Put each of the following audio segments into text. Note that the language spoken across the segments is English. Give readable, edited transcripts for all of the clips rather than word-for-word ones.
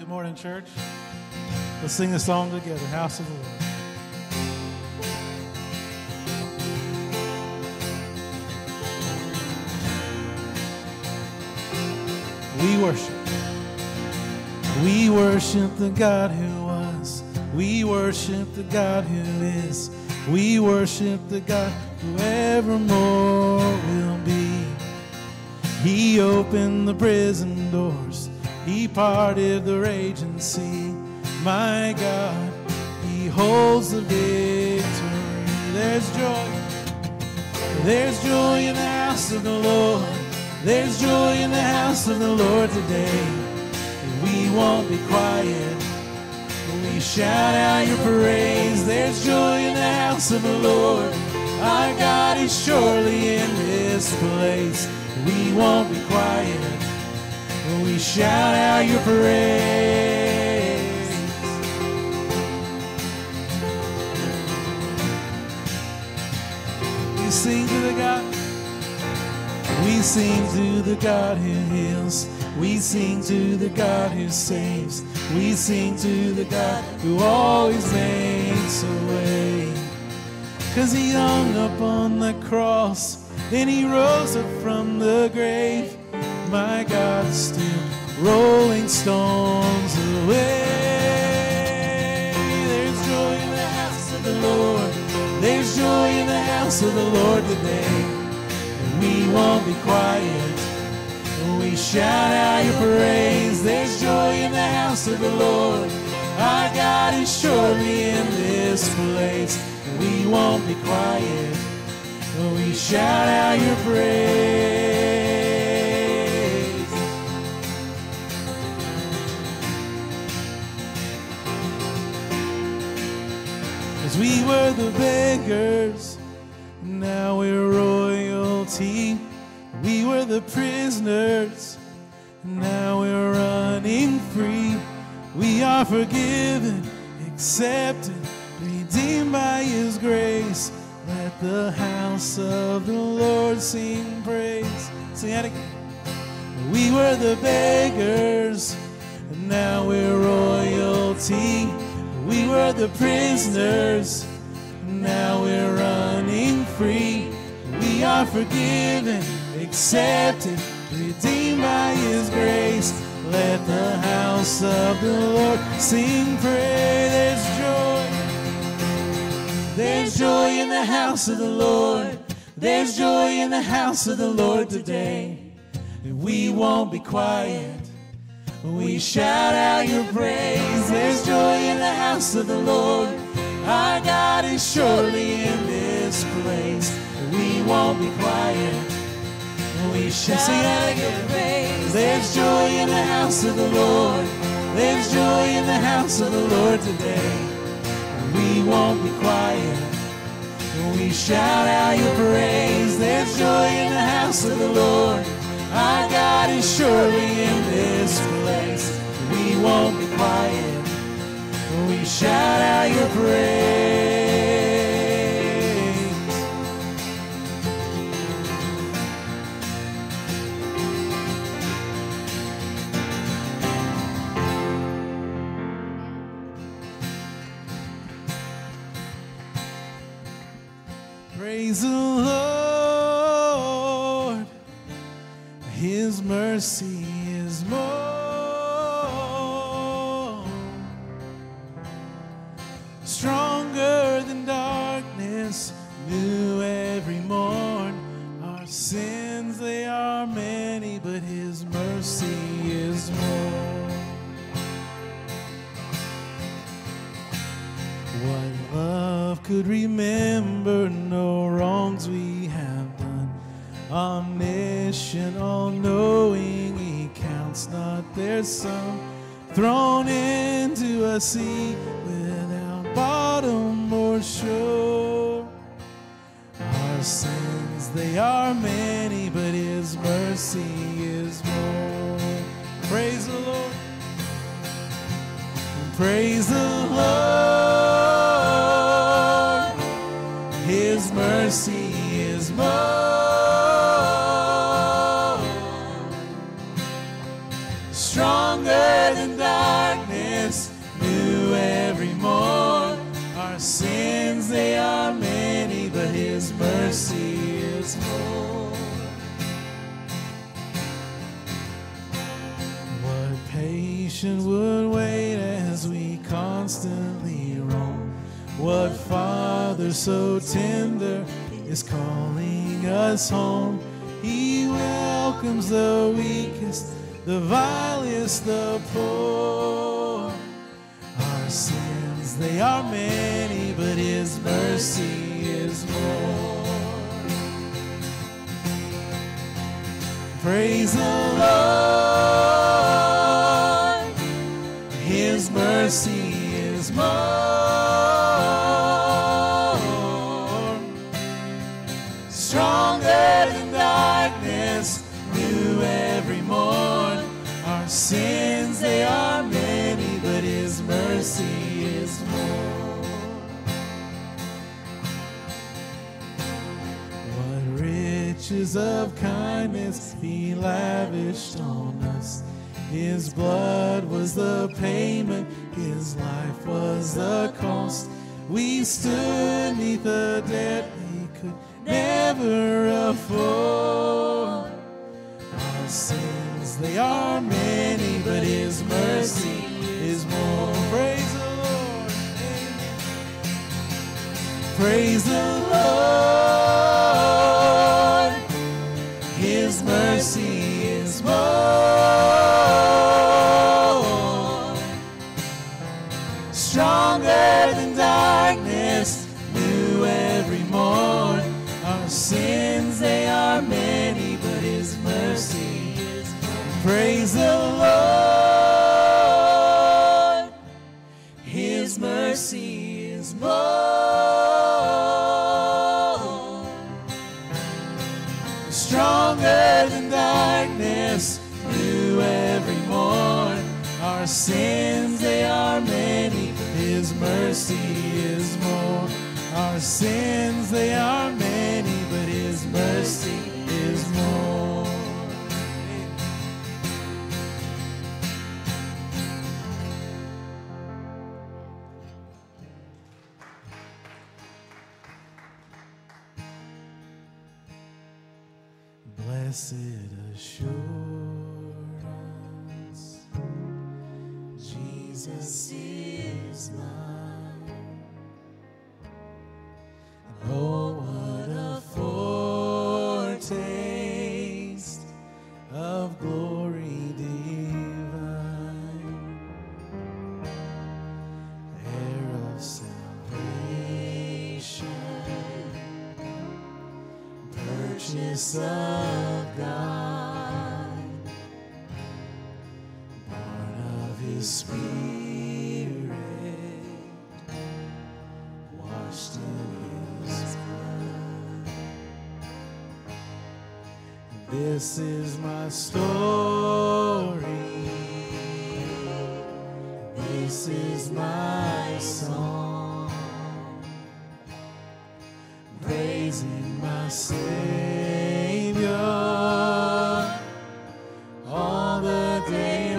Good morning, church. Let's sing a song together, House of the Lord. We worship the God who was. We worship the God who is. We worship the God who evermore will be. He opened the prison doors. He parted the raging sea. My God, He holds the victory. There's joy in the house of the Lord. There's joy in the house of the Lord today. And we won't be quiet. We shout out your praise. There's joy in the house of the Lord. Our God is surely in this place. We won't be quiet. We shout out your praise. We sing to the God. We sing to the God who heals. We sing to the God who saves. We sing to the God who always makes a way. 'Cause He hung up on the cross, then He rose up from the grave. My God is still rolling stones away. There's joy in the house of the Lord. There's joy in the house of the Lord today. And we won't be quiet. We shout out your praise. There's joy in the house of the Lord. Our God is surely in this place. We won't be quiet. We shout out your praise. As we were the beggars, now we're royalty. We were the prisoners, now we're running free. We are forgiven, accepted, redeemed by His grace. Let the house of the Lord sing praise. Sing that again. We were the beggars, and now we're royalty. We were the prisoners, now we're running free. We are forgiven, accepted, redeemed by His grace. Let the house of the Lord sing praise. There's joy. There's joy in the house of the Lord. There's joy in the house of the Lord today. And we won't be quiet. We shout out your praise. There's joy in the house of the Lord. Our God is surely in this place. We won't be quiet. We shout out your praise. There's joy in the house of the Lord. There's joy in the house of the Lord today. We won't be quiet. We shout out your praise. There's joy in the house of the Lord. Our God is surely in this place. We won't be quiet. We shout out your praise. Praise the Lord. His mercy is more, stronger than darkness, new every morn. Our sins, they are many, but His mercy is more. What love could remember, no wrongs we have done. Omniscient, all-knowing, He counts not their sum. Thrown into a sea without bottom or shore. Our sins, they are many, but His mercy is more. Praise the Lord. Praise the Lord. His mercy is more. Stronger than darkness. darkness, new every morn. Our sins, they are many, but his mercy is more. What patient would wait as we constantly roam? What father so tender is calling us home? He welcomes the weakest, the vilest, the poor. Our sins, they are many, but his mercy is more. Praise the Lord, his mercy is more. Stronger than darkness, new every morn. Our sins, they are many, but his mercy is more. What riches of kindness he lavished on us. His blood was the payment, his life was the cost. We stood neath a debt we could never afford. Our sins, they are many, but his mercy is more. Praise the Lord. Amen. Praise the Lord. His mercy is more. Stronger than darkness, new every morn. Our sins, they are many, but his mercy is more. Praise the Lord. His mercy is more. Stronger than darkness, new every morn. Our sins, they are many, his mercy is more. Our sins, they are many, but his mercy is more. Blessed assurance, Jesus is mine. Oh, what a foretaste of glory divine, heir of salvation, purchase of God, born of his Spirit, washed in his blood. This is my story. This is my song, praising my Savior all the day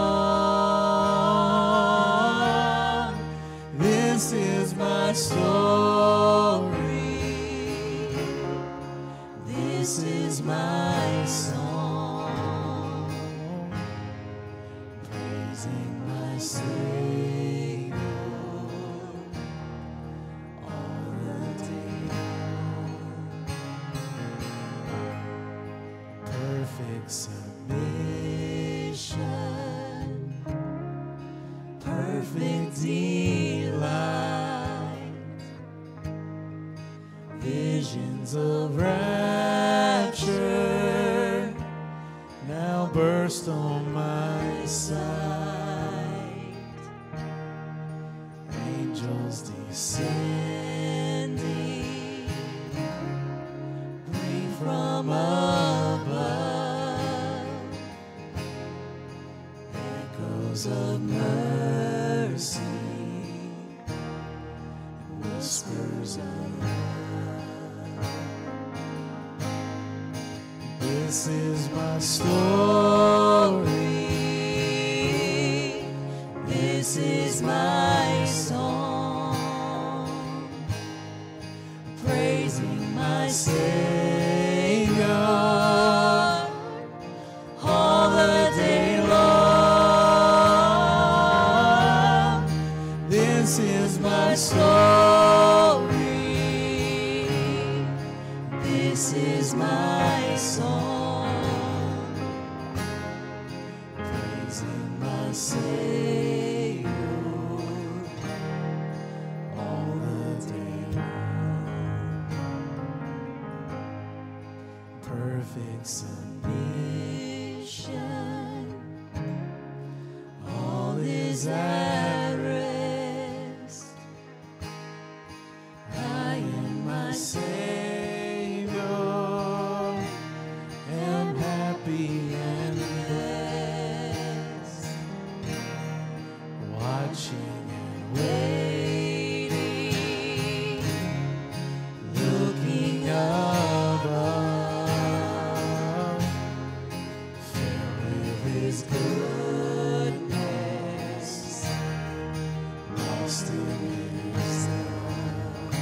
long. This is my story. This is my song, praising my Savior all the day long. Perfect submission, perfect delight, visions of rapture now burst on my sight. Angels descending, bring from above echoes of mercy, whispers of love. This is my story. praising my Savior all the day long. Perfect submission, all is at rest. I am my Savior, am happy and blessed, watching and waiting, looking above, filled with His goodness, lost in His love.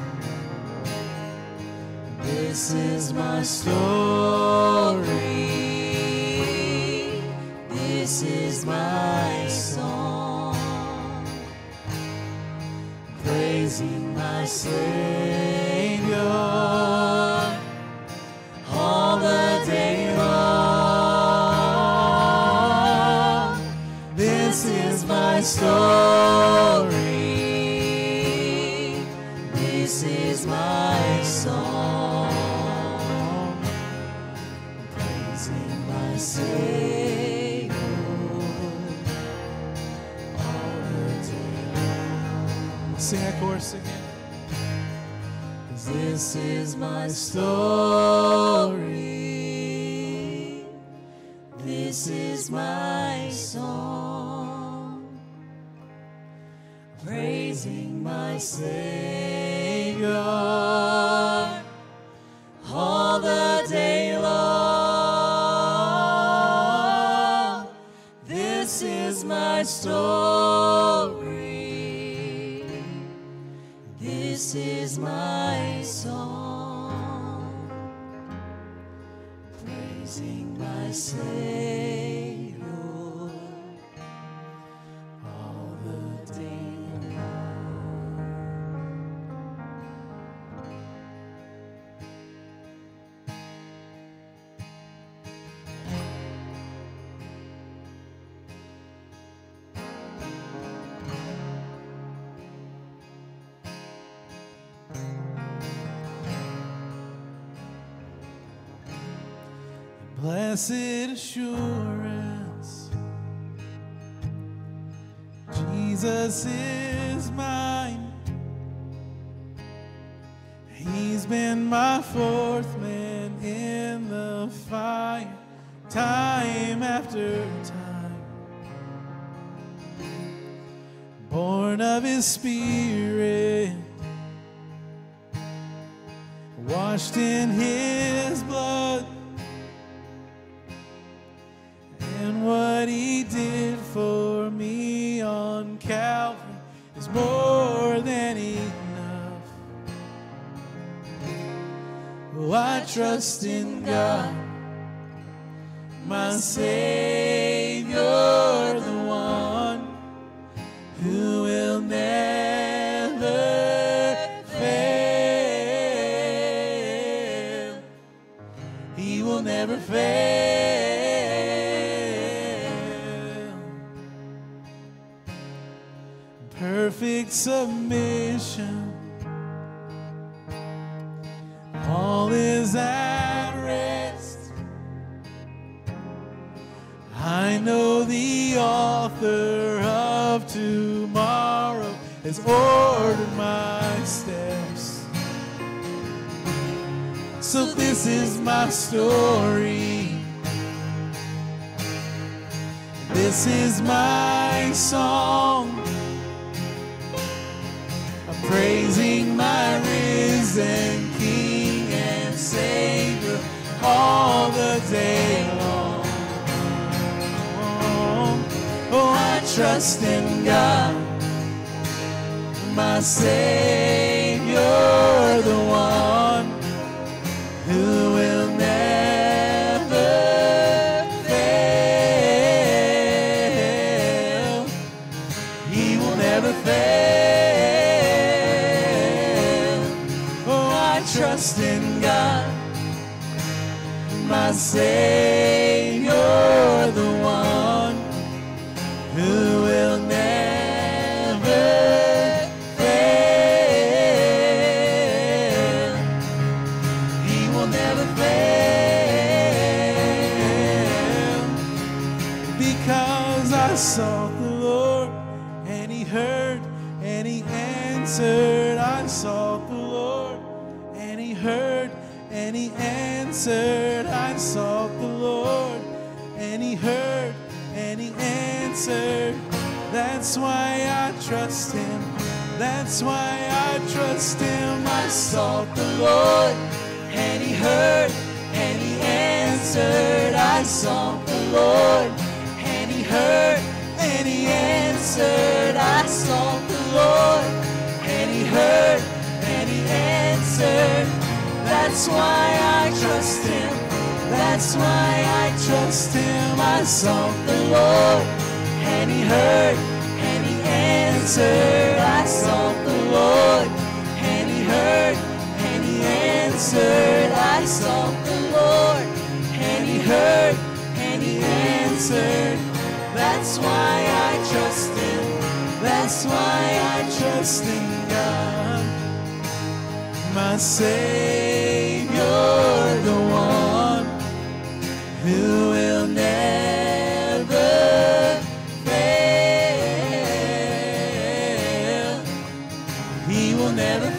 This is my story, this is my song, praising my Savior all the day long. This is my story, this is my song, praising my Savior all the day long. Sing that chorus again. 'Cause this is my story, this is my song, praising my Savior all the day long. This is my story, this is my song, praising my Savior all the day long. Blessed assurance, Jesus is mine. He's been my fourth man in the fire, time after time. Born of His Spirit, washed in His blood. And what He did for me on Calvary is more than enough. Oh, I trust in God, my Savior, the one who will never fail. He will never fail. Perfect submission, all is at rest. I know the author of tomorrow has ordered my steps. So this is my story, this is my song, praising my risen King and Savior all the day long. Oh, I trust in God, my Savior, the one who will never fail. He will never fail. Oh, I trust in God, my Savior, the one 'cause I sought the Lord, and He heard, and He answered. I sought the Lord, and He heard, and He answered. I sought the Lord, and He heard, and He answered. That's why I trust Him. That's why I trust Him. I sought the Lord, and He heard, and He answered. I sought the Lord, and He heard, and He answered. I sought the Lord, and He heard, and He answered. That's why I trust Him. That's why I trust Him. I sought the Lord, and He heard, and He answered. I sought the Lord, and He heard, and He answered. I sought the Lord, and He heard, and He answered. That's why I trust Him. That's why I trust in God, my Savior, the one who will never fail. He will never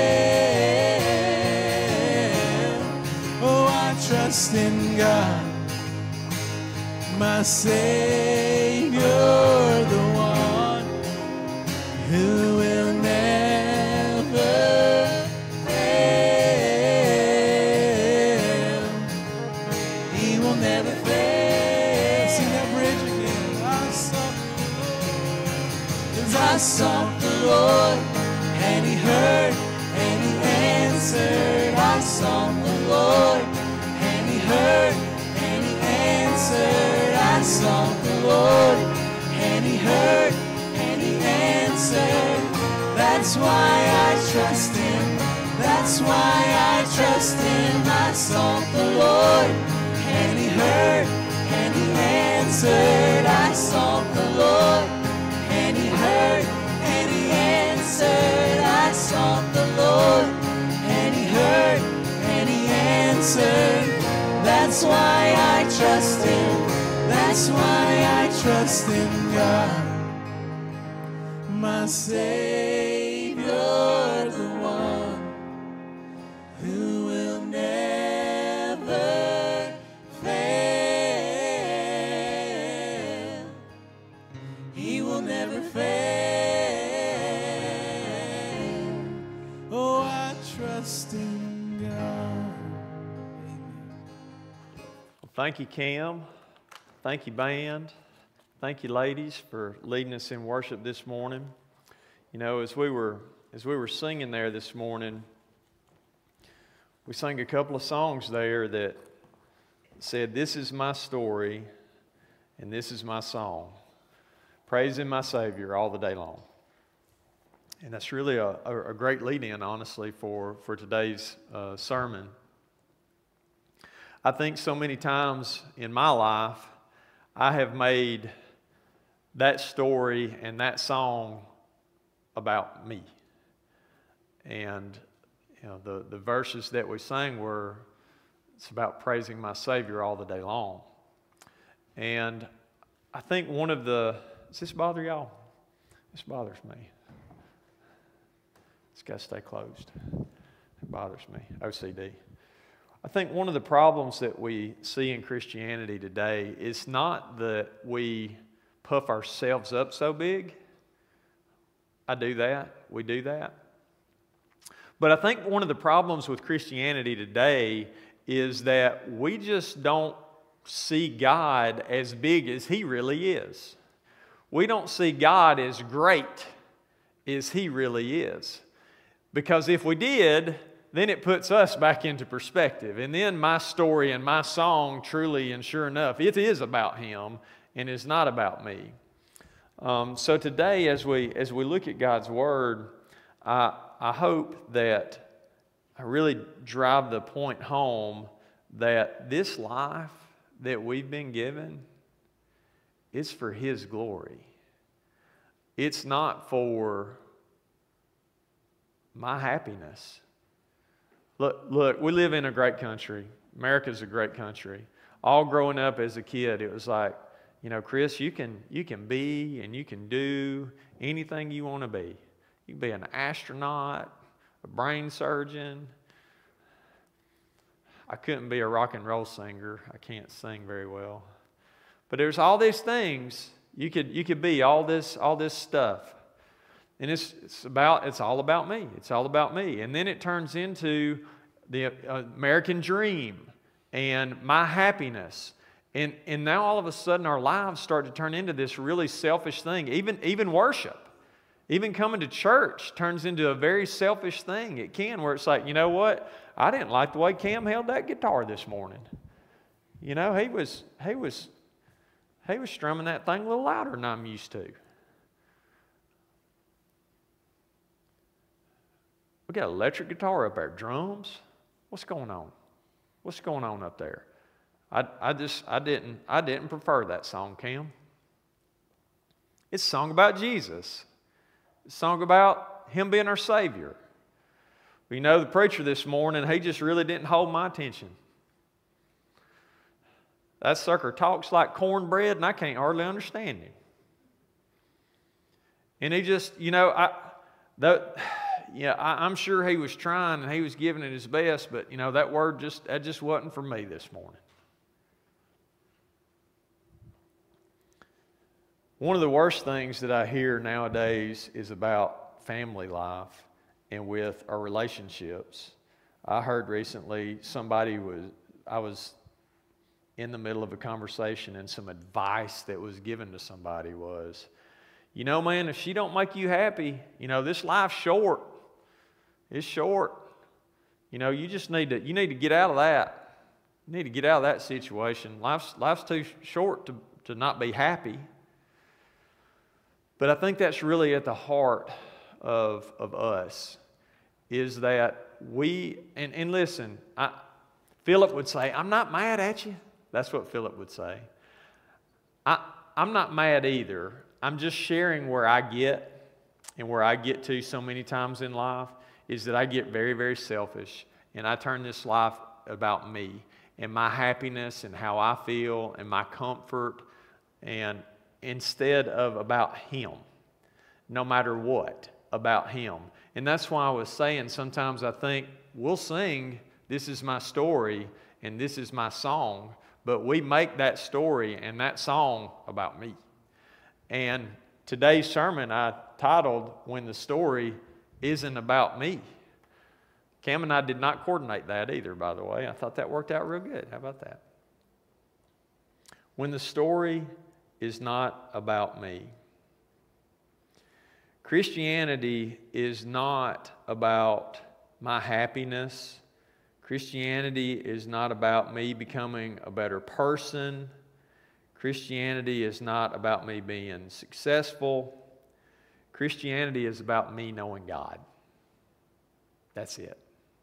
fail. Oh, I trust in God, my Savior, the one who will never fail. He will never fail. Sing that bridge again. I sought the Lord, and He heard, and He answered. I sought the Lord, and He heard, and He answered. I sought the Lord, and He heard, and He answered. That's why I trust Him. That's why I trust Him. I sought the Lord, and He heard, and He answered. I sought the Lord, and He heard, and He answered. I sought the Lord, and He heard, and He answered. That's why I trust Him. That's why I trust in God, my Savior, the one who will never fail. He will never fail. Oh, I trust in God. Well, thank you, Cam. Thank you, band. Thank you, ladies, for leading us in worship this morning. You know, as we were singing there this morning, we sang a couple of songs there that said, "This is my story, and this is my song, praising my Savior all the day long." And that's really a great lead-in, honestly, for today's sermon. I think so many times in my life, I have made that story and that song about me. And you know, the verses that we sang were, it's about praising my Savior all the day long. And I think one of the, does this bother y'all? This bothers me. It's got to stay closed. It bothers me. OCD. I think one of the problems that we see in Christianity today is not that we puff ourselves up so big. I do that. We do that. But I think one of the problems with Christianity today is that we just don't see God as big as He really is. We don't see God as great as He really is. Because if we did, then it puts us back into perspective. And then my story and my song, truly and sure enough, it is about Him and it's not about me. So today, as we look at God's Word, I hope that I really drive the point home that this life that we've been given, it's for His glory. It's not for my happiness. Look, we live in a great country. America's a great country. All growing up as a kid, it was like, you know, Chris, you can be and you can do anything you want to be. You can be an astronaut, a brain surgeon. I couldn't be a rock and roll singer. I can't sing very well. But there's all these things you could be, all this stuff. And it's all about me. It's all about me. And then it turns into the American dream and my happiness. And now all of a sudden our lives start to turn into this really selfish thing. Even worship, even coming to church turns into a very selfish thing. It can, where it's like, you know what? I didn't like the way Cam held that guitar this morning. You know, he was strumming that thing a little louder than I'm used to. We got electric guitar up there, drums. What's going on? What's going on up there? I didn't prefer that song, Cam. It's a song about Jesus. It's a song about Him being our Savior. You know, the preacher this morning, he just really didn't hold my attention. That sucker talks like cornbread, and I can't hardly understand him. And he just, you know, I'm sure he was trying and he was giving it his best, but, you know, that word just wasn't for me this morning. One of the worst things that I hear nowadays is about family life and with our relationships. I heard recently I was in the middle of a conversation, and some advice that was given to somebody was, you know, man, if she don't make you happy, you know, this life's short. It's short. You know, you need to get out of that. You need to get out of that situation. Life's too short to not be happy. But I think that's really at the heart of us, is that and listen, Philip would say, I'm not mad at you. That's what Philip would say. I'm not mad either. I'm just sharing where I get, and where I get to so many times in life is that I get very, very selfish, and I turn this life about me and my happiness and how I feel and my comfort, and instead of about Him, no matter what, about Him. And that's why I was saying sometimes I think we'll sing, this is my story and this is my song, but we make that story and that song about me. And today's sermon I titled, When the Story Isn't About Me. Cam and I did not coordinate that either, by the way. I thought that worked out real good. How about that? When the story is not about me. Christianity is not about my happiness. Christianity is not about me becoming a better person. Christianity is not about me being successful. Christianity is about me knowing God. That's it.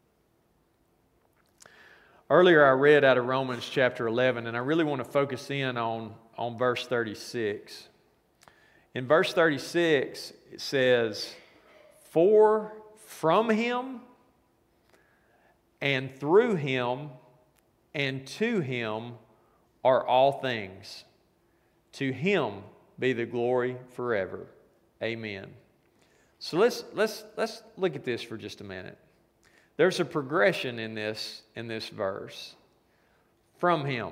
Earlier I read out of Romans chapter 11, and I really want to focus in on verse 36. In verse 36, it says, For from Him and through Him and to Him are all things. To Him be the glory forever. Amen. So let's look at this for just a minute. There's a progression in this verse. From Him.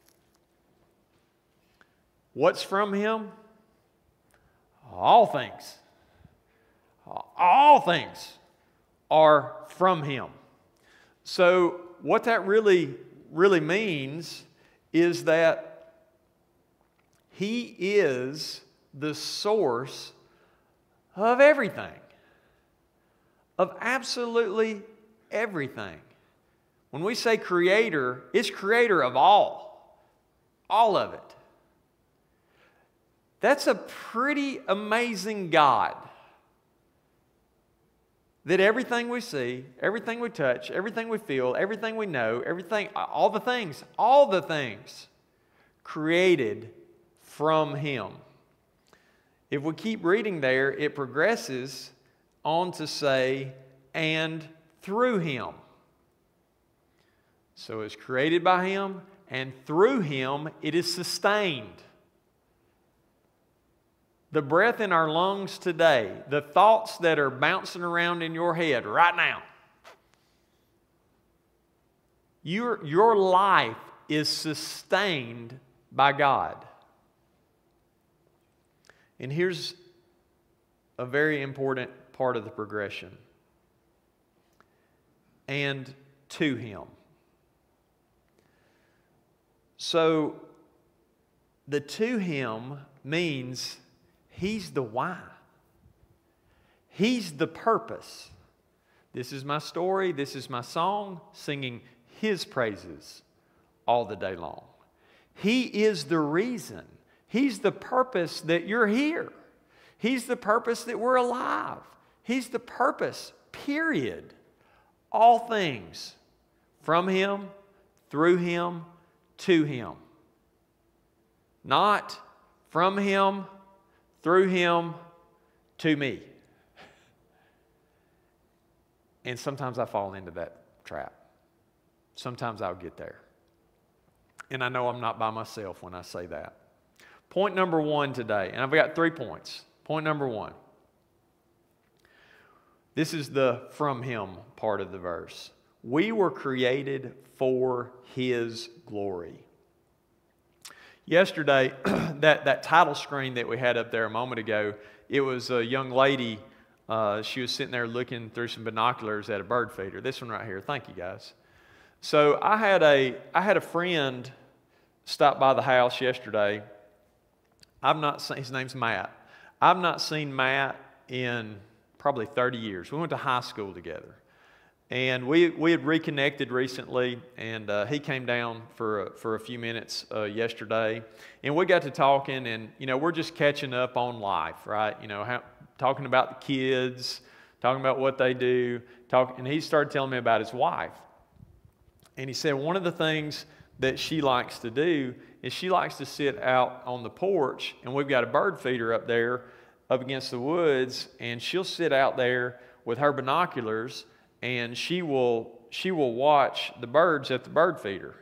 What's from Him? All things. All things are from Him. So what that really means is that He is the source of everything. Of absolutely everything. When we say creator, it's creator of all of it. That's a pretty amazing God. That everything we see, everything we touch, everything we feel, everything we know, everything, all the things created from Him. If we keep reading there, it progresses on to say, and through Him. So it's created by Him, and through Him it is sustained. the breath in our lungs today, the thoughts that are bouncing around in your head right now, your life is sustained by God. And here's a very important part of the progression. And to Him. So, the to Him means He's the why. He's the purpose. This is my story, this is my song, singing His praises all the day long. He is the reason. He's the purpose that you're here. He's the purpose that we're alive. He's the purpose, period. All things from Him, through Him, to Him. Not from Him, through Him, to me. And sometimes I fall into that trap. Sometimes I'll get there. And I know I'm not by myself when I say that. Point number one today, and I've got 3 points. Point number one. This is the from Him part of the verse. We were created for His glory. Yesterday, that title screen that we had up there a moment ago, it was a young lady. She was sitting there looking through some binoculars at a bird feeder. This one right here. Thank you, guys. So I had a friend stop by the house yesterday. His name's Matt. I've not seen Matt in probably 30 years. We went to high school together. And we had reconnected recently, and he came down for a few minutes yesterday. And we got to talking, and, we're just catching up on life, right? Talking about the kids, talking about what they do. And he started telling me about his wife. And he said one of the things that she likes to do is she likes to sit out on the porch, and we've got a bird feeder up there up against the woods, and she'll sit out there with her binoculars, and she will watch the birds at the bird feeder.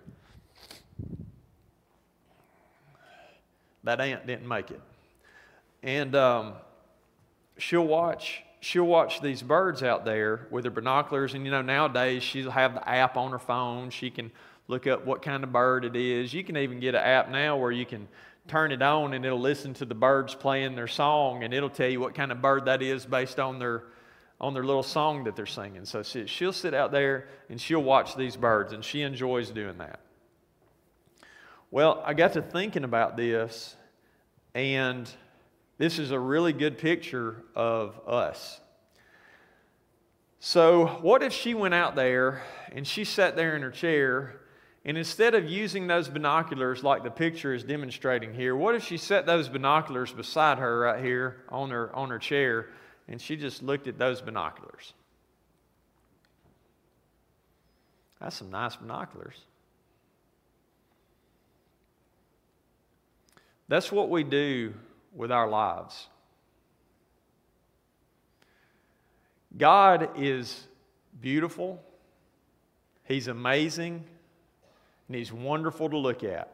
That ant didn't make it. And she'll watch these birds out there with her binoculars, and nowadays she'll have the app on her phone. She can look up what kind of bird it is. You can even get an app now where you can turn it on and it'll listen to the birds playing their song, and it'll tell you what kind of bird that is based on their little song that they're singing. So she'll sit out there and she'll watch these birds, and she enjoys doing that. Well, I got to thinking about this, and this is a really good picture of us. So what if she went out there and she sat there in her chair, and instead of using those binoculars like the picture is demonstrating here, what if she set those binoculars beside her right here on her chair, and she just looked at those binoculars? That's some nice binoculars. That's what we do with our lives. God is beautiful. He's amazing. And He's wonderful to look at.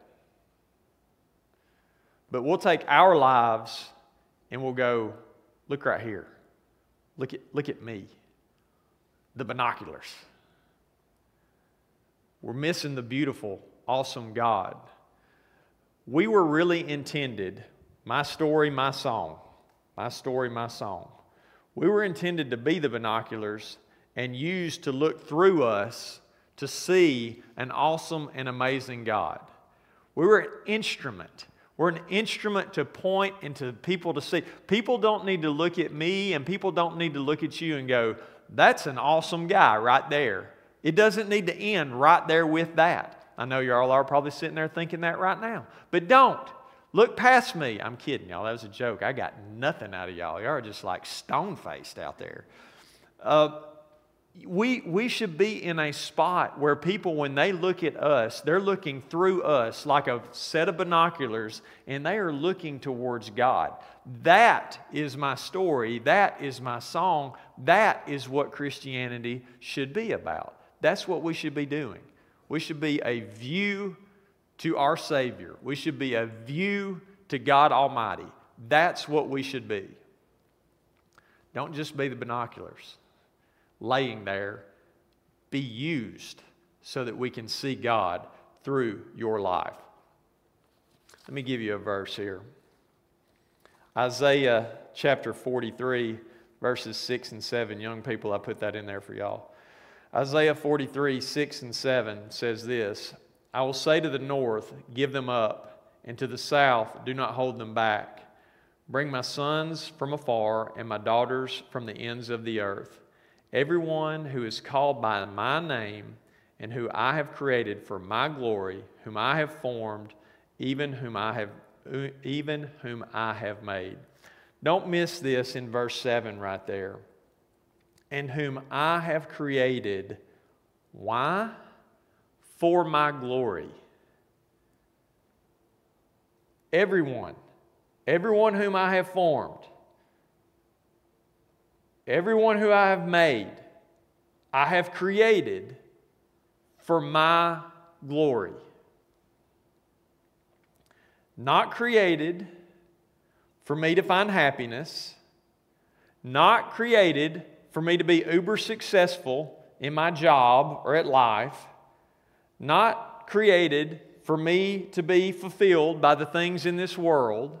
But we'll take our lives and we'll go, look right here. Look at me. The binoculars. We're missing the beautiful, awesome God. We were really intended, my story, my song. My story, my song. We were intended to be the binoculars and used to look through us to see an awesome and amazing God. We were an instrument. We're an instrument to point and to people to see. People don't need to look at me, and people don't need to look at you and go, that's an awesome guy right there. It doesn't need to end right there with that. I know you all are probably sitting there thinking that right now. But don't. Look past me. I'm kidding, y'all. That was a joke. I got nothing out of y'all. Y'all are just like stone-faced out there. We should be in a spot where people, when they look at us, they're looking through us like a set of binoculars, and they are looking towards God. That is my story. That is my song. That is what Christianity should be about. That's what we should be doing. We should be a view to our Savior. We should be a view to God Almighty. That's what we should be. Don't just be the binoculars laying there. Be used so that we can see God through your life. Let me give you a verse here. Isaiah chapter 43, verses 6 and 7. Young people, I put that in there for y'all. Isaiah 43, 6 and 7 says this, I will say to the north, give them up, and to the south, do not hold them back. Bring my sons from afar and my daughters from the ends of the earth. Everyone who is called by my name and who I have created for my glory, whom I have formed, even whom I have made. Don't miss this in verse 7 right there. And whom I have created. Why? For my glory. Everyone whom I have formed, everyone who I have made, I have created for my glory. Not created for me to find happiness, not created for me to be uber successful in my job or at life, not created for me to be fulfilled by the things in this world.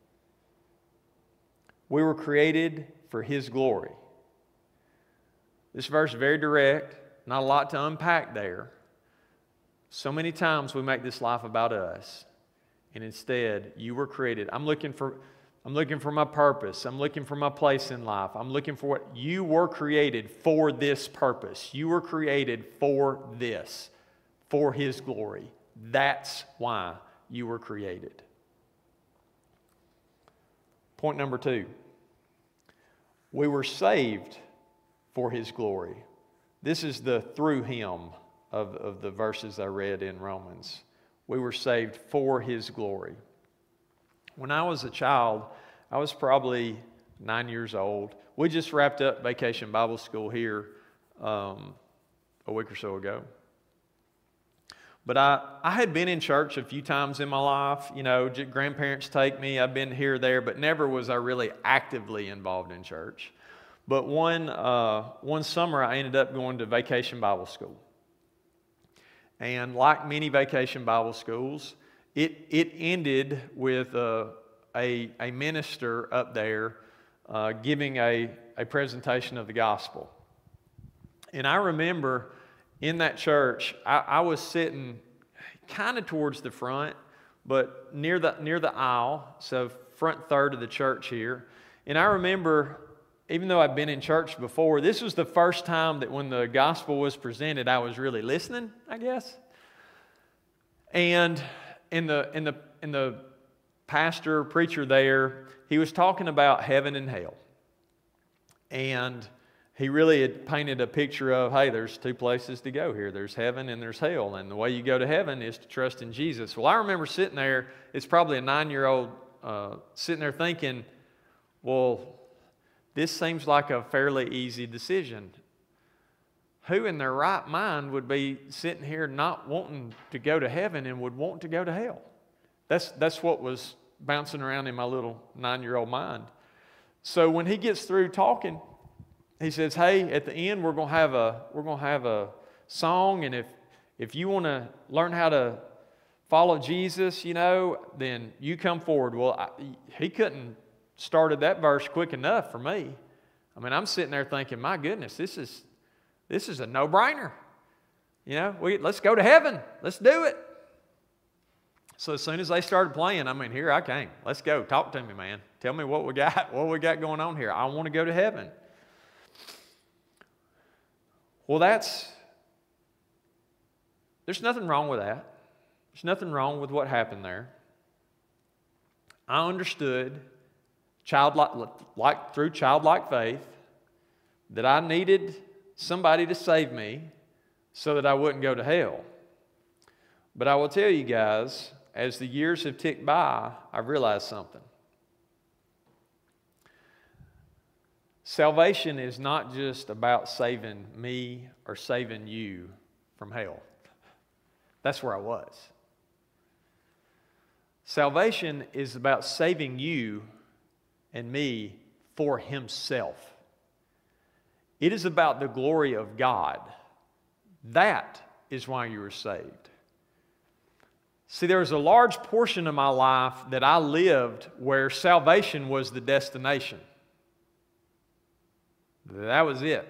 We were created for His glory. This verse is very direct, not a lot to unpack there. So many times we make this life about us, and instead, you were created. I'm looking for my purpose. I'm looking for my place in life. I'm looking for what you were created for. This purpose. You were created for this, for His glory. That's why you were created. Point number 2. We were saved for His glory. This is the through Him of the verses I read in Romans. We were saved for His glory. When I was a child, I was probably 9 years old. We just wrapped up Vacation Bible School here a week or so ago. But I had been in church a few times in my life. You know, grandparents take me. I've been here or there, but never was I really actively involved in church. But one summer, I ended up going to Vacation Bible School. And like many Vacation Bible schools, it ended with a minister up there giving a presentation of the gospel. And I remember in that church, I was sitting kind of towards the front, but near the aisle, so front third of the church here. And I remember, even though I'd been in church before, this was the first time that when the gospel was presented, I was really listening, I guess. And in the pastor, preacher there, he was talking about heaven and hell. And he really had painted a picture of, hey, there's two places to go here. There's heaven and there's hell. And the way you go to heaven is to trust in Jesus. Well, I remember sitting there, it's probably a 9-year-old sitting there thinking, well, this seems like a fairly easy decision. Who in their right mind would be sitting here not wanting to go to heaven and would want to go to hell? That's what was bouncing around in my little 9-year-old mind. So when he gets through talking, he says, hey, at the end we're gonna have a song, and if you want to learn how to follow Jesus, you know, then you come forward. Well, he couldn't started that verse quick enough for me. I mean, I'm sitting there thinking, my goodness, this is a no-brainer. You know, let's go to heaven. Let's do it. So as soon as they started playing, I mean, here I came. Let's go. Talk to me, man. Tell me what we got going on here. I want to go to heaven. Well, there's nothing wrong with that. There's nothing wrong with what happened there. I understood through childlike faith that I needed somebody to save me so that I wouldn't go to hell. But I will tell you guys, as the years have ticked by, I've realized something. Salvation is not just about saving me or saving you from hell. That's where I was. Salvation is about saving you and me for himself. It is about the glory of God. That is why you were saved. See, there was a large portion of my life that I lived where salvation was the destination. That was it.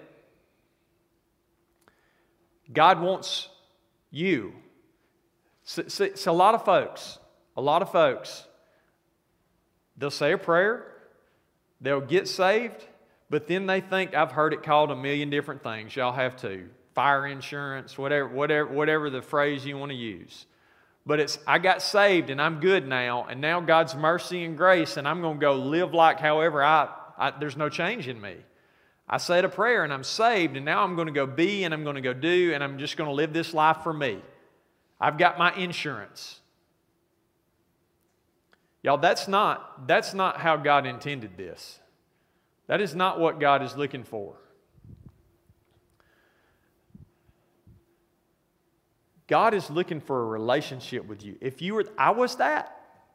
God wants you. So a lot of folks, they'll say a prayer, they'll get saved, but then they think, I've heard it called a million different things. Y'all have too. Fire insurance, whatever the phrase you want to use. But it's, I got saved and I'm good now, and now God's mercy and grace, and I'm going to go live like however there's no change in me. I said a prayer and I'm saved, and now I'm going to go be and I'm going to go do, and I'm just going to live this life for me. I've got my insurance. Y'all, that's not how God intended this. That is not what God is looking for. God is looking for a relationship with you. I was that.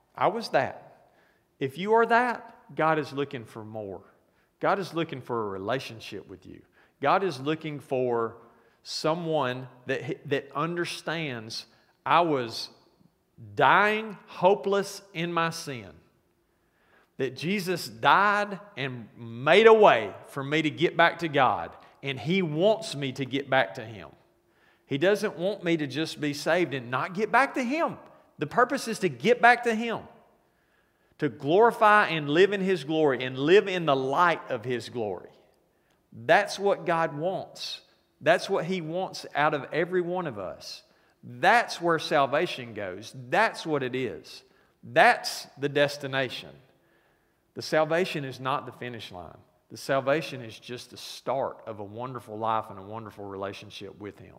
If you are that, God is looking for more. God is looking for a relationship with you. God is looking for someone that understands I was dying, hopeless in my sin. That Jesus died and made a way for me to get back to God. And He wants me to get back to Him. He doesn't want me to just be saved and not get back to Him. The purpose is to get back to Him. To glorify and live in His glory and live in the light of His glory. That's what God wants. That's what He wants out of every one of us. That's where salvation goes. That's what it is. That's the destination. The salvation is not the finish line. The salvation is just the start of a wonderful life and a wonderful relationship with Him.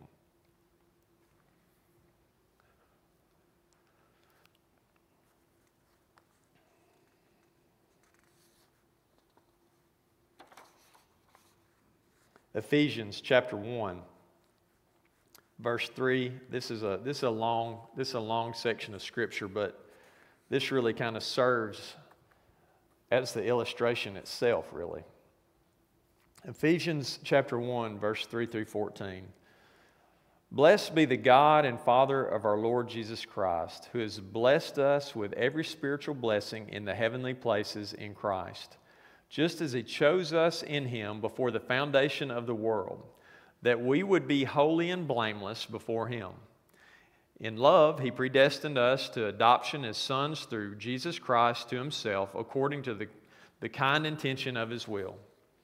Ephesians chapter 1, verse 3. This is a long section of Scripture, but this really kind of serves as the illustration itself, really. Ephesians chapter 1, verse 3 through 14. Blessed be the God and Father of our Lord Jesus Christ, who has blessed us with every spiritual blessing in the heavenly places in Christ, just as He chose us in Him before the foundation of the world, that we would be holy and blameless before Him. In love, He predestined us to adoption as sons through Jesus Christ to Himself, according to the kind intention of His will,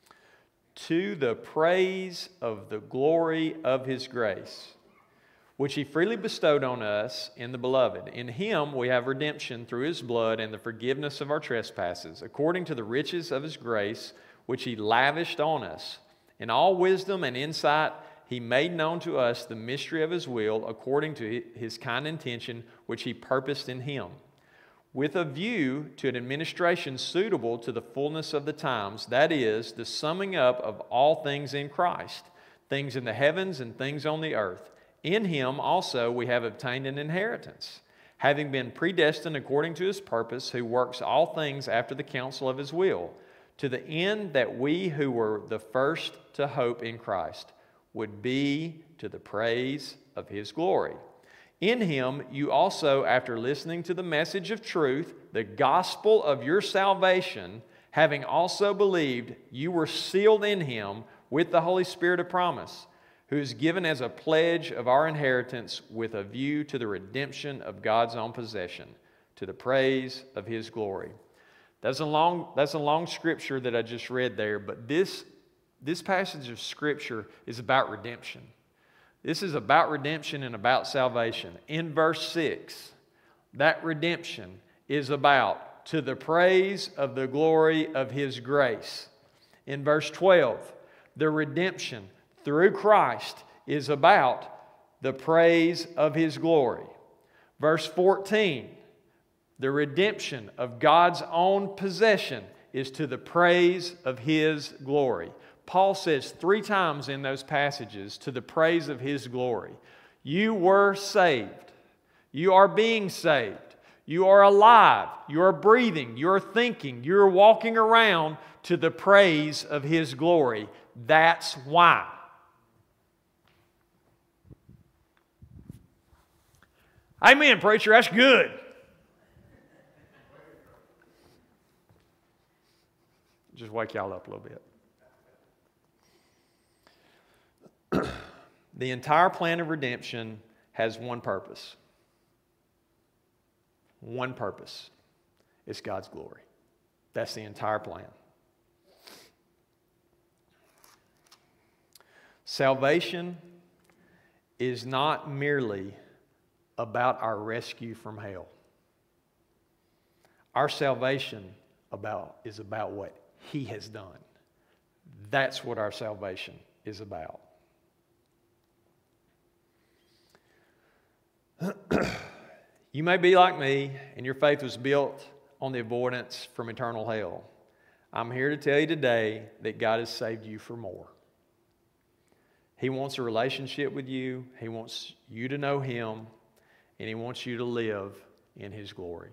to the praise of the glory of His grace, which He freely bestowed on us in the Beloved. In Him we have redemption through His blood and the forgiveness of our trespasses, according to the riches of His grace, which He lavished on us. In all wisdom and insight He made known to us the mystery of His will, according to His kind intention, which He purposed in Him, with a view to an administration suitable to the fullness of the times, that is, the summing up of all things in Christ, things in the heavens and things on the earth. In Him also we have obtained an inheritance, having been predestined according to His purpose, who works all things after the counsel of His will, to the end that we who were the first to hope in Christ would be to the praise of His glory. In Him you also, after listening to the message of truth, the gospel of your salvation, having also believed, you were sealed in Him with the Holy Spirit of promise, who is given as a pledge of our inheritance with a view to the redemption of God's own possession, to the praise of His glory. That's a long scripture that I just read there, but this passage of Scripture is about redemption. This is about redemption and about salvation. In verse 6, that redemption is about to the praise of the glory of His grace. In verse 12, the redemption through Christ is about the praise of His glory. Verse 14, the redemption of God's own possession is to the praise of His glory. Paul says 3 times in those passages, to the praise of His glory. You were saved. You are being saved. You are alive. You are breathing. You are thinking. You are walking around to the praise of His glory. That's why. Amen, preacher. That's good. Just wake y'all up a little bit. The entire plan of redemption has one purpose. One purpose. It's God's glory. That's the entire plan. Salvation is not merely about our rescue from hell. Our salvation is about what He has done. That's what our salvation is about. You may be like me, and your faith was built on the avoidance from eternal hell. I'm here to tell you today that God has saved you for more. He wants a relationship with you. He wants you to know Him, and He wants you to live in His glory.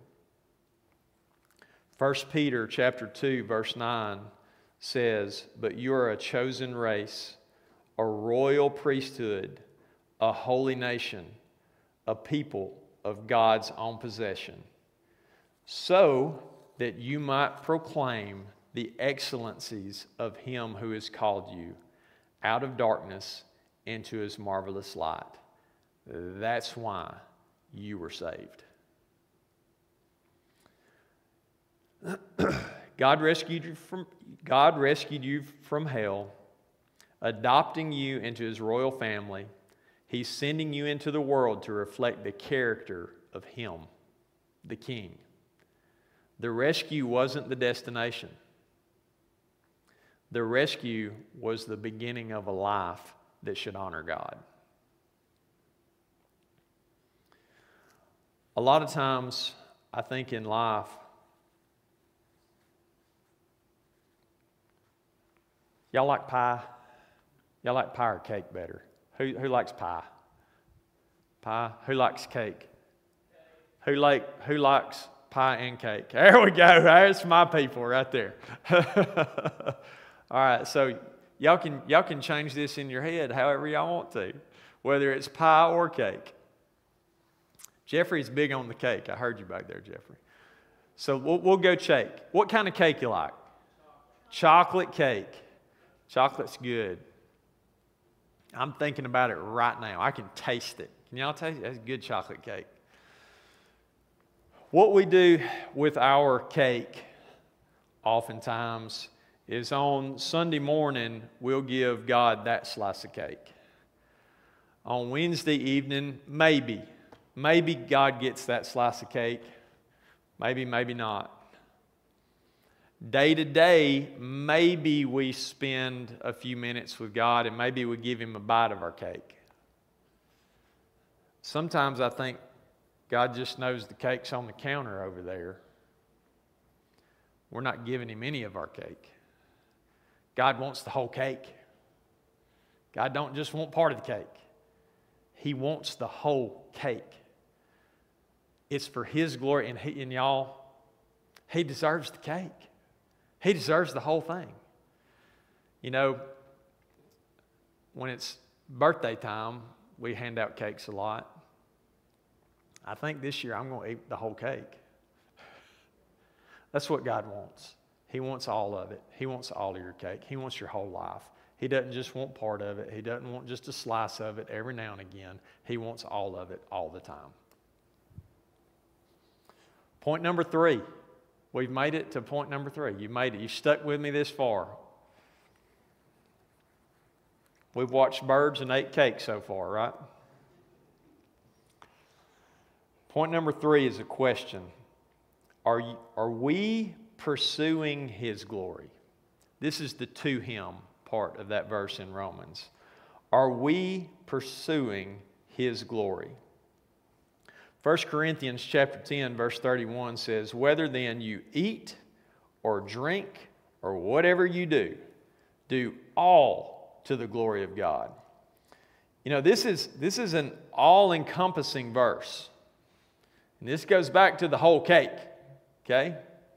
1 Peter chapter 2, verse 9 says, "But you are a chosen race, a royal priesthood, a holy nation, a people of God's own possession, so that you might proclaim the excellencies of Him who has called you out of darkness into His marvelous light." That's why you were saved. God rescued you from hell, adopting you into His royal family. He's sending you into the world to reflect the character of Him, the King. The rescue wasn't the destination. The rescue was the beginning of a life that should honor God. A lot of times, I think in life, y'all like pie? Y'all like pie or cake better? Who likes pie? Pie? Who likes cake? Who likes pie and cake? There we go. There's my people right there. All right, so y'all can change this in your head however y'all want to, whether it's pie or cake. Jeffrey's big on the cake. I heard you back there, Jeffrey. So we'll go cake. What kind of cake you like? Chocolate cake. Chocolate's good. I'm thinking about it right now. I can taste it. Can y'all taste it? That's good chocolate cake. What we do with our cake oftentimes is on Sunday morning, we'll give God that slice of cake. On Wednesday evening, maybe God gets that slice of cake. Maybe not. Day to day, maybe we spend a few minutes with God and maybe we give Him a bite of our cake. Sometimes I think God just knows the cake's on the counter over there. We're not giving Him any of our cake. God wants the whole cake. God don't just want part of the cake. He wants the whole cake. It's for His glory, and y'all, He deserves the cake. He deserves the whole thing. You know, when it's birthday time, we hand out cakes a lot. I think this year I'm going to eat the whole cake. That's what God wants. He wants all of it. He wants all of your cake. He wants your whole life. He doesn't just want part of it. He doesn't want just a slice of it every now and again. He wants all of it all the time. Point number 3. We've made it to point number 3. You made it. You stuck with me this far. We've watched birds and ate cake so far, right? Point number 3 is a question. Are we pursuing His glory? This is the to Him part of that verse in Romans. Are we pursuing His glory? 1 Corinthians chapter 10, verse 31 says, "Whether then you eat or drink or whatever you do all to the glory of God." You know, this is an all-encompassing verse. And this goes back to the whole cake, okay?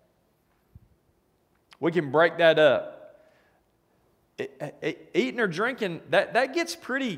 We can break that up. Eating or drinking, that gets pretty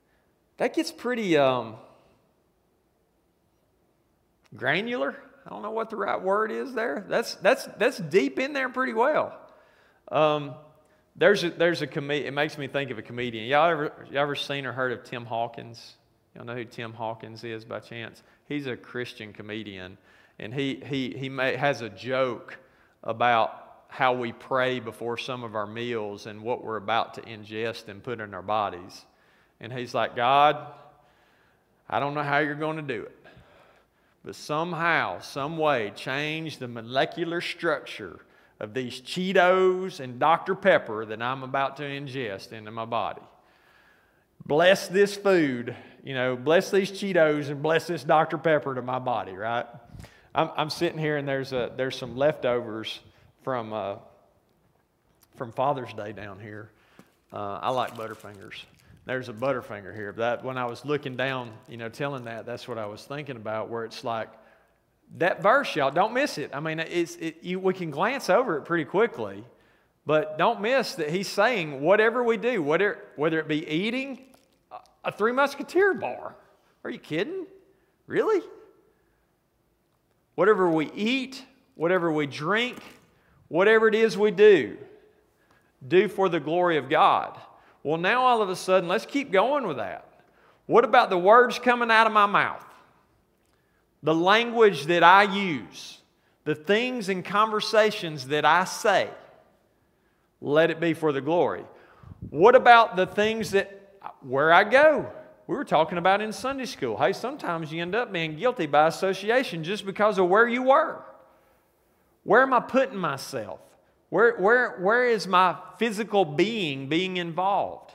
granular. I don't know what the right word is there. That's deep in there pretty well. There's a comedian. It makes me think of a comedian. Y'all ever seen or heard of Tim Hawkins? Y'all know who Tim Hawkins is by chance? He's a Christian comedian, and he has a joke about how we pray before some of our meals and what we're about to ingest and put in our bodies. And he's like, God, I don't know how you're going to do it, but somehow, some way, change the molecular structure of these Cheetos and Dr. Pepper that I'm about to ingest into my body. Bless this food, bless these Cheetos and bless this Dr. Pepper to my body, right? I'm sitting here and there's some leftovers from Father's Day down here. I like Butterfingers. There's a Butterfinger here. That when I was looking down, telling that's what I was thinking about, where it's like, that verse, y'all, don't miss it. I mean, we can glance over it pretty quickly, but don't miss that he's saying whatever we do, whether it be eating a Three Musketeer bar. Are you kidding? Really? Whatever we eat, whatever we drink, whatever it is we do for the glory of God. Well, now all of a sudden, let's keep going with that. What about the words coming out of my mouth? The language that I use, the things and conversations that I say, let it be for the glory. What about the things where I go? We were talking about in Sunday school. Hey, sometimes you end up being guilty by association just because of where you were. Where am I putting myself? Where is my physical being involved?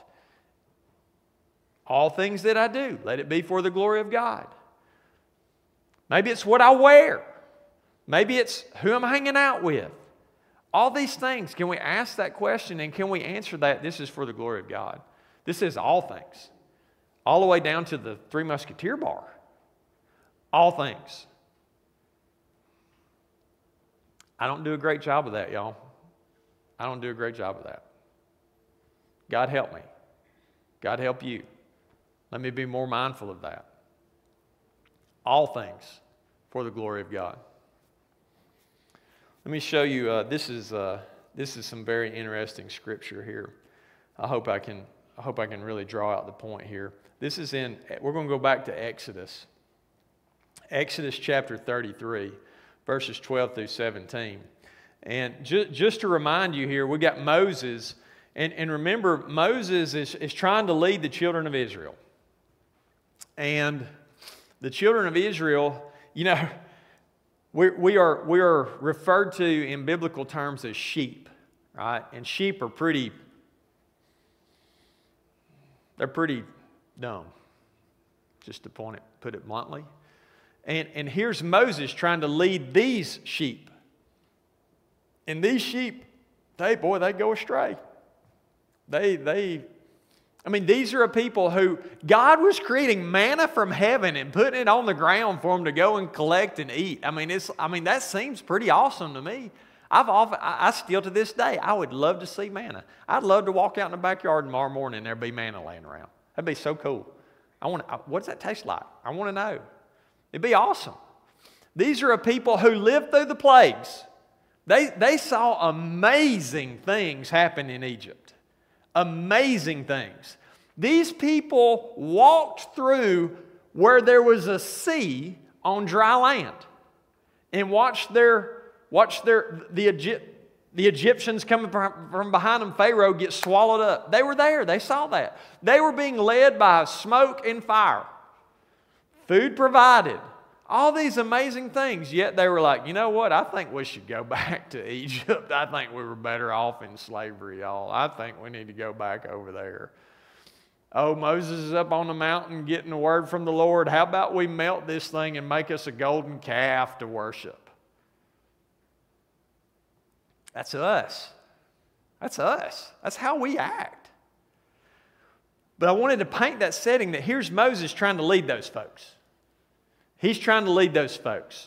All things that I do, let it be for the glory of God. Maybe it's what I wear. Maybe it's who I'm hanging out with. All these things, can we ask that question and can we answer that? This is for the glory of God. This is all things. All the way down to the Three Musketeer bar. All things. I don't do a great job of that, y'all. I don't do a great job of that. God help me. God help you. Let me be more mindful of that. All things for the glory of God. Let me show you, this is some very interesting scripture here. I hope I can really draw out the point here. We're going to go back to Exodus. Exodus chapter 33, verses 12 through 17. And just to remind you here, we got Moses, and remember, Moses is trying to lead the children of Israel. And the children of Israel, we are referred to in biblical terms as sheep, right? And sheep are pretty dumb, just to put it bluntly. And here's Moses trying to lead these sheep. And these sheep, they go astray. These are a people who God was creating manna from heaven and putting it on the ground for them to go and collect and eat. That seems pretty awesome to me. I still to this day, I would love to see manna. I'd love to walk out in the backyard tomorrow morning and there'd be manna laying around. That'd be so cool. What does that taste like? I want to know. It'd be awesome. These are a people who lived through the plagues. They saw amazing things happen in Egypt. Amazing things. These people walked through where there was a sea on dry land and watched the Egyptians coming from behind them, Pharaoh, get swallowed up. They were there. They saw that. They were being led by smoke and fire. Food provided. All these amazing things. Yet they were like, you know what? I think we should go back to Egypt. I think we were better off in slavery, y'all. I think we need to go back over there. Oh, Moses is up on the mountain getting a word from the Lord. How about we melt this thing and make us a golden calf to worship? That's us. That's us. That's how we act. But I wanted to paint that setting that here's Moses trying to lead those folks. He's trying to lead those folks.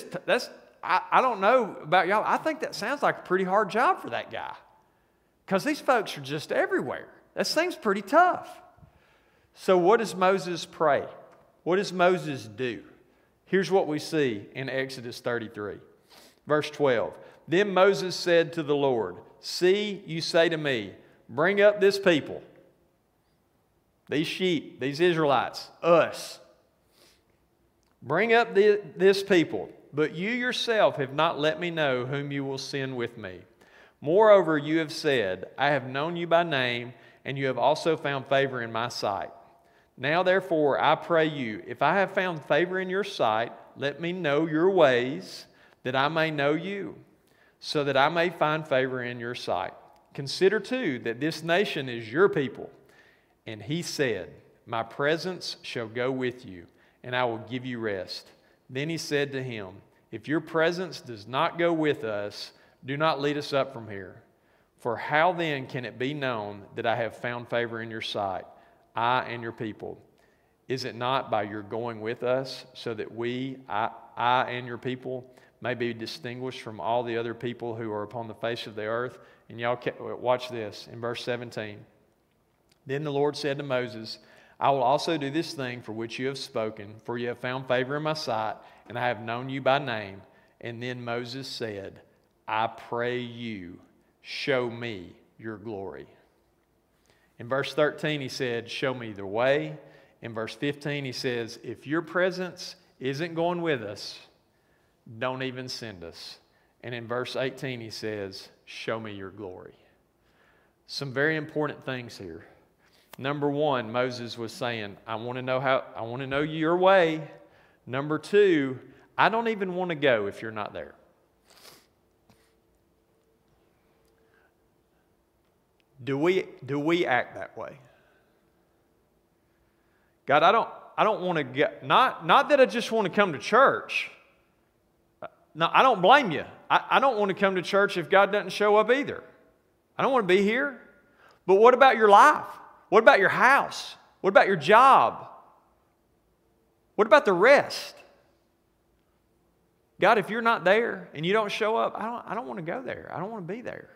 I don't know about y'all. I think that sounds like a pretty hard job for that guy, because these folks are just everywhere. That seems pretty tough. So what does Moses pray? What does Moses do? Here's what we see in Exodus 33. Verse 12. Then Moses said to the Lord, see, you say to me, bring up this people, these sheep, these Israelites, us. Bring up this people, but you yourself have not let me know whom you will send with me. Moreover, you have said, I have known you by name, and you have also found favor in my sight. Now therefore, I pray you, if I have found favor in your sight, let me know your ways, that I may know you, so that I may find favor in your sight. Consider too that this nation is your people. And he said, my presence shall go with you, and I will give you rest. Then he said to him, if your presence does not go with us, do not lead us up from here. For how then can it be known that I have found favor in your sight, I and your people? Is it not by your going with us, so that I and your people, may be distinguished from all the other people who are upon the face of the earth? And y'all watch this in verse 17. Then the Lord said to Moses, I will also do this thing for which you have spoken, for you have found favor in my sight, and I have known you by name. And then Moses said, I pray you, show me your glory. In verse 13 he said, show me the way. In verse 15 he says, if your presence isn't going with us, don't even send us. And in verse 18 he says, show me your glory. Some very important things here. Number one, Moses was saying, I want to know your way. Number two, I don't even want to go if you're not there. Do we act that way? God, I don't want to get, not that I just want to come to church. No, I don't blame you. I don't want to come to church if God doesn't show up either. I don't want to be here. But what about your life? What about your house? What about your job? What about the rest? God, if you're not there and you don't show up, I don't want to go there. I don't want to be there.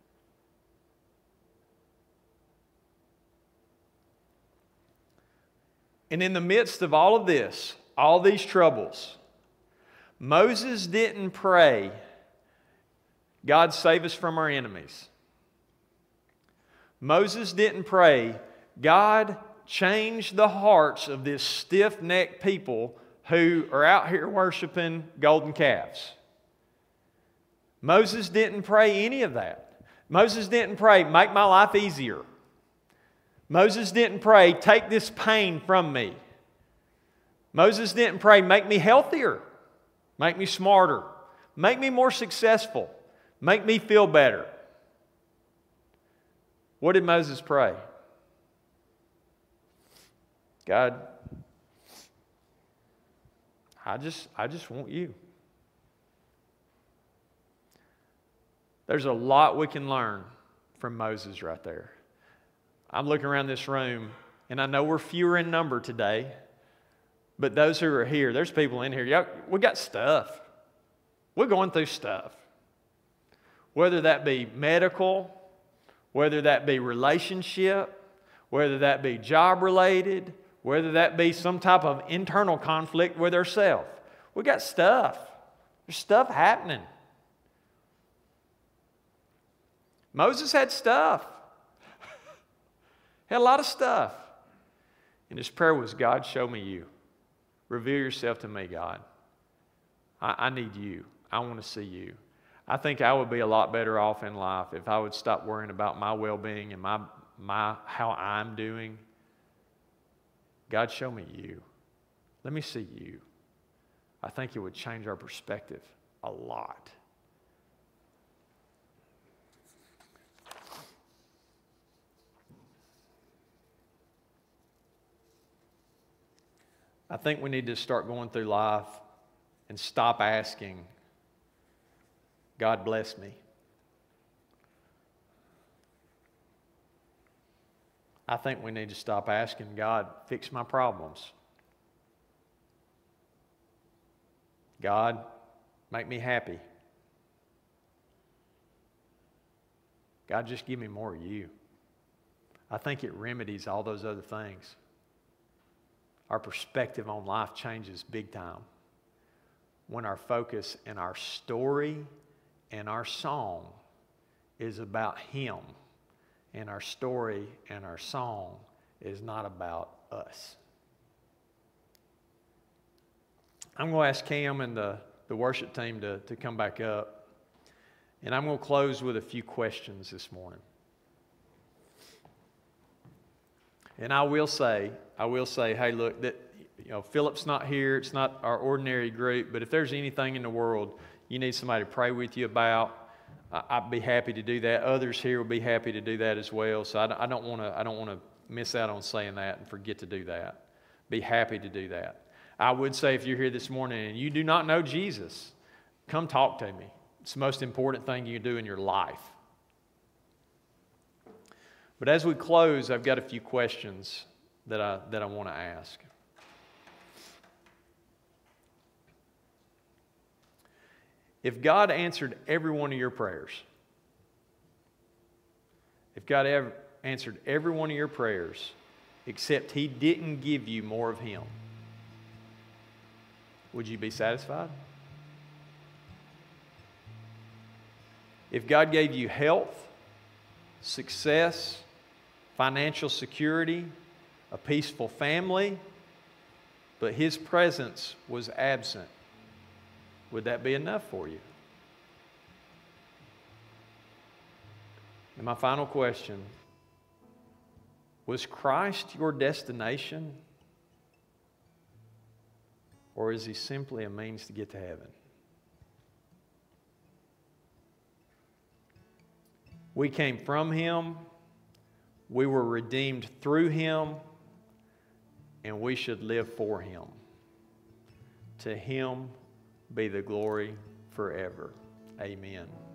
And in the midst of all of this, all these troubles, Moses didn't pray, God, save us from our enemies. Moses didn't pray, God, change the hearts of this stiff-necked people who are out here worshiping golden calves. Moses didn't pray any of that. Moses didn't pray, make my life easier. Moses didn't pray, take this pain from me. Moses didn't pray, make me healthier, make me smarter, make me more successful, make me feel better. What did Moses pray? God, I just want you. There's a lot we can learn from Moses right there. I'm looking around this room, and I know we're fewer in number today, but those who are here, there's people in here. We got stuff. We're going through stuff. Whether that be medical, whether that be relationship, whether that be job-related, whether that be some type of internal conflict with ourselves. We got stuff. There's stuff happening. Moses had stuff. Had a lot of stuff. And his prayer was, God, show me you. Reveal yourself to me, God. I need you. I want to see you. I think I would be a lot better off in life if I would stop worrying about my well-being and how I'm doing. God, show me you. Let me see you. I think it would change our perspective a lot. I think we need to start going through life and stop asking, God bless me. I think we need to stop asking, God, fix my problems. God, make me happy. God, just give me more of you. I think it remedies all those other things. Our perspective on life changes big time when our focus and our story and our song is about Him, and our story and our song is not about us. I'm going to ask Cam and the worship team to come back up, and I'm going to close with a few questions this morning. And I will say, hey, look, that Philip's not here. It's not our ordinary group. But if there's anything in the world you need somebody to pray with you about, I'd be happy to do that. Others here will be happy to do that as well. So I don't want to miss out on saying that and forget to do that. Be happy to do that. I would say if you're here this morning and you do not know Jesus, come talk to me. It's the most important thing you can do in your life. But as we close, I've got a few questions that I want to ask. If God answered every one of your prayers, if God answered every one of your prayers, except He didn't give you more of Him, would you be satisfied? If God gave you health, success, financial security, a peaceful family, but His presence was absent, would that be enough for you? And my final question, was Christ your destination, or is He simply a means to get to heaven? We came from Him, we were redeemed through Him, and we should live for Him. To Him be the glory forever. Amen.